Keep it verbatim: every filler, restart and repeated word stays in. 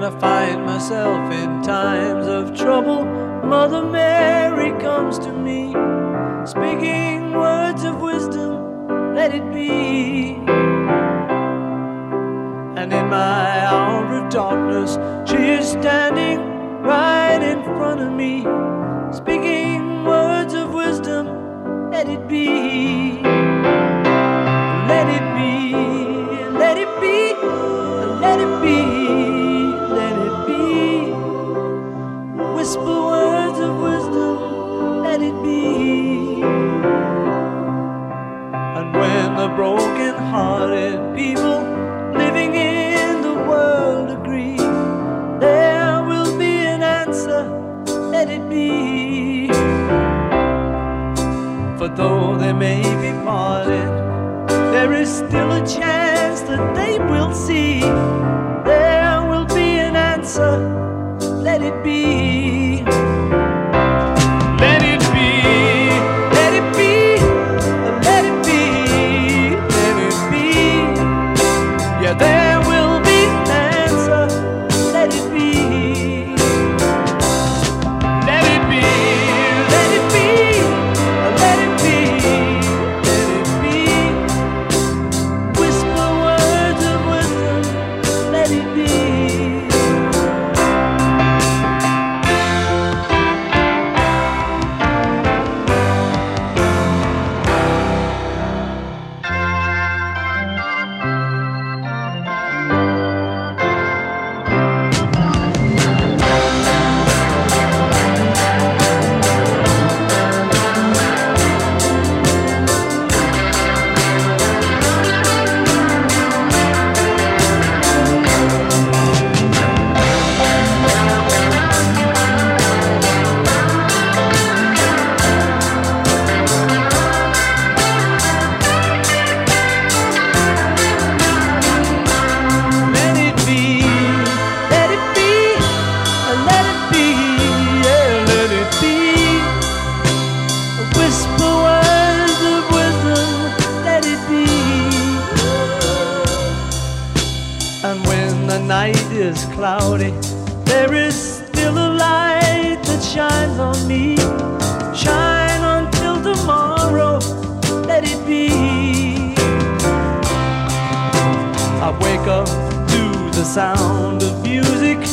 I find myself in times of trouble, Mother Mary comes to me, speaking words of wisdom, let it be. And in my hour of darkness, she is standing right in front of me, speaking words of wisdom, let it be. Let it be, let it be, let it be, let it be. Whisper words of wisdom, let it be. And when the broken-hearted people living in the world agree, there will be an answer, let it be. For though they may be parted, there is still a chance that they will see. There will be an answer, let it be. Let it be, let it be, let it be, let it be. Yeah, there will be an answer, let it be. Let it be, let it be, let it be, let it be. Whisper words of wisdom, let it be. And when the night is cloudy, there is still a light that shines on me. Shine until tomorrow, let it be. I wake up to the sound of music